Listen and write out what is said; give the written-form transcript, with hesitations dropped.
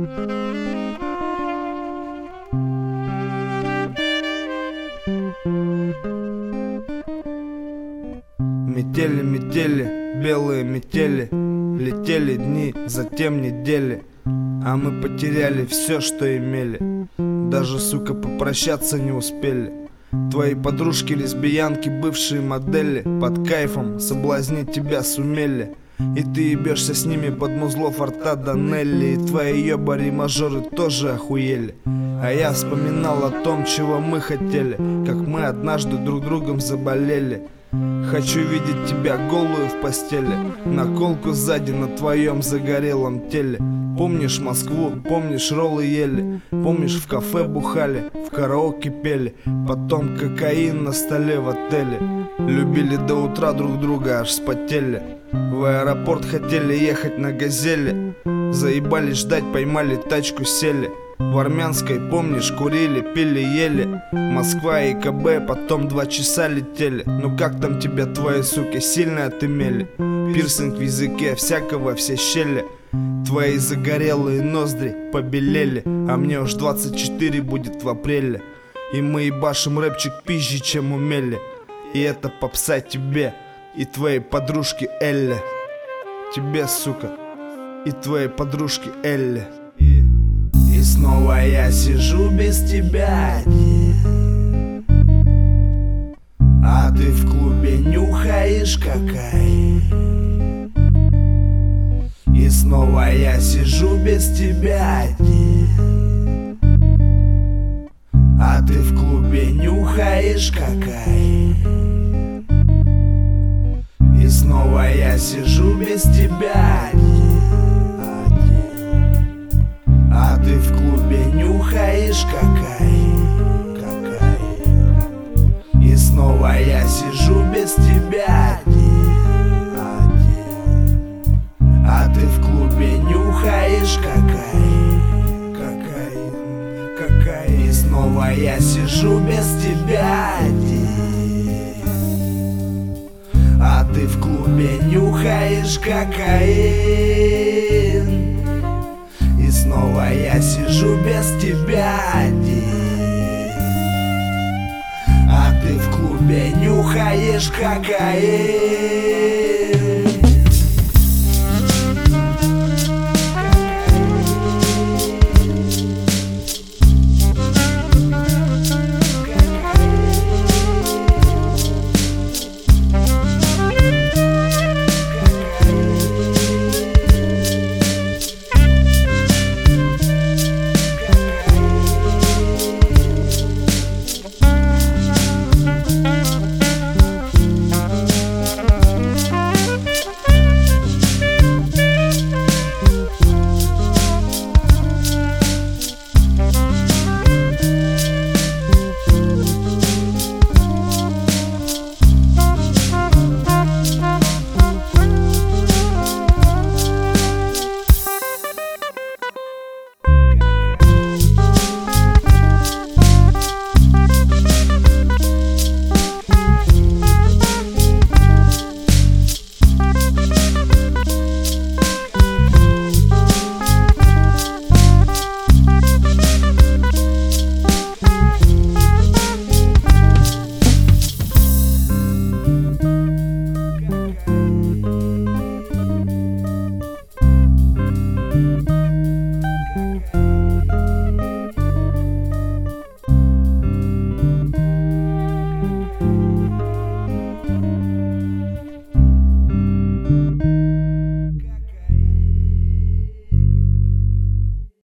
Метели, метели, белые метели, летели дни, затем недели, а мы потеряли все, что имели. Даже, сука, попрощаться не успели. Твои подружки-лесбиянки, бывшие модели, под кайфом соблазнить тебя сумели. И ты ебешься с ними под музлов рта до Нелли. И твои ёбари-мажоры тоже охуели. А я вспоминал о том, чего мы хотели, как мы однажды друг другом заболели. Хочу видеть тебя голую в постели, наколку сзади на твоем загорелом теле. Помнишь Москву, помнишь роллы ели, помнишь в кафе бухали, в караоке пели, потом кокаин на столе в отеле. Любили до утра друг друга, аж вспотели. В аэропорт хотели ехать на газели, заебали ждать, поймали тачку, сели. В Армянской, помнишь, курили, пили, ели. Москва и КБ, потом 2 часа летели. Ну как там тебя твои суки сильно отымели? Пирсинг в языке, всякого все щели. Твои загорелые ноздри побелели, а мне уж 24 будет в апреле. И мы ебашим рэпчик пизже, чем умели. И это попса тебе и твоей подружке Элле. Тебе, сука, и твоей подружке Элле. И снова я сижу без тебя один, а ты в клубе нюхаешь какай. И снова я сижу без тебя один, а ты в клубе нюхаешь какай. И снова я сижу без тебя один, а ты в клубе нюхаешь какай. И снова я сижу без тебя один, а ты в клубе нюхаешь какай. И снова я сижу без тебя один, а ты в клубе нюхаешь кокаин. И снова я сижу без тебя один, а ты в клубе нюхаешь кокаин.